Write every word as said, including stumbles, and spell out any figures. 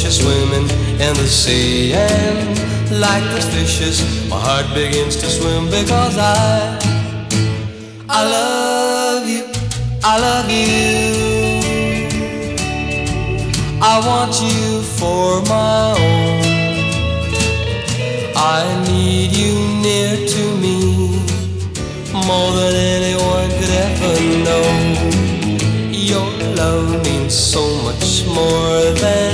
fish are swimming in the sea, and like those fishes, my heart begins to swim because I, I love you, I love you. I want you for my own. I need you near to me more than anyone could ever know. Your love means so much more than